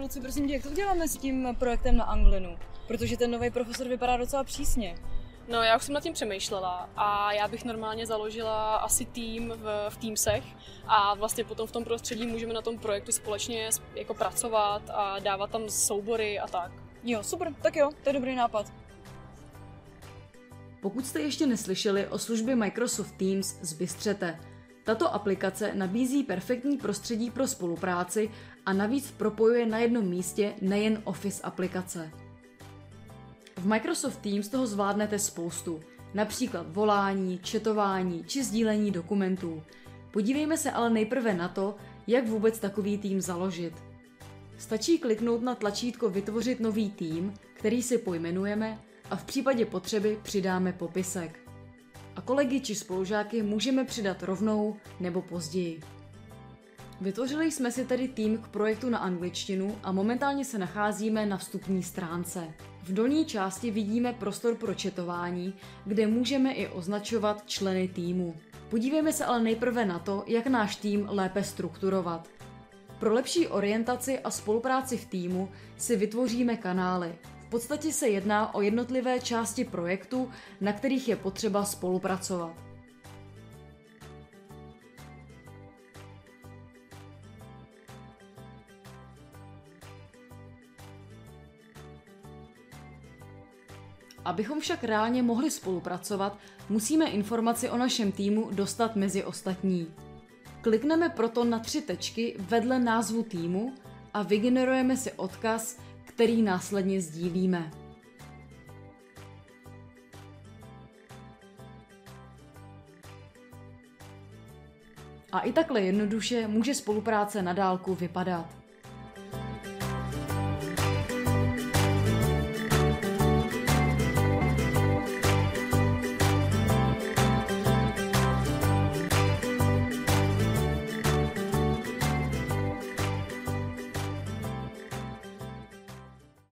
pomoci, prosím tě, jak to uděláme s tím projektem na anglinu? Protože ten nový profesor vypadá docela přísně. No, já už jsem nad tím přemýšlela a já bych normálně založila asi tým v Teamsech a vlastně potom v tom prostředí můžeme na tom projektu společně jako pracovat a dávat tam soubory a tak. Jo, super, tak jo, to je dobrý nápad. Pokud jste ještě neslyšeli o službě Microsoft Teams, zbystřete. Tato aplikace nabízí perfektní prostředí pro spolupráci a navíc propojuje na jednom místě nejen Office aplikace. V Microsoft Teams toho zvládnete spoustu, například volání, chatování či sdílení dokumentů. Podívejme se ale nejprve na to, jak vůbec takový tým založit. Stačí kliknout na tlačítko Vytvořit nový tým, který si pojmenujeme a v případě potřeby přidáme popisek. A kolegy či spolužáky můžeme přidat rovnou nebo později. Vytvořili jsme si tedy tým k projektu na angličtinu a momentálně se nacházíme na vstupní stránce. V dolní části vidíme prostor pro chatování, kde můžeme i označovat členy týmu. Podívejme se ale nejprve na to, jak náš tým lépe strukturovat. Pro lepší orientaci a spolupráci v týmu si vytvoříme kanály. V podstatě se jedná o jednotlivé části projektu, na kterých je potřeba spolupracovat. Abychom však reálně mohli spolupracovat, musíme informaci o našem týmu dostat mezi ostatní. Klikneme proto na 3 tečky vedle názvu týmu a vygenerujeme si odkaz, který následně sdílíme. A i takhle jednoduše může spolupráce na dálku vypadat.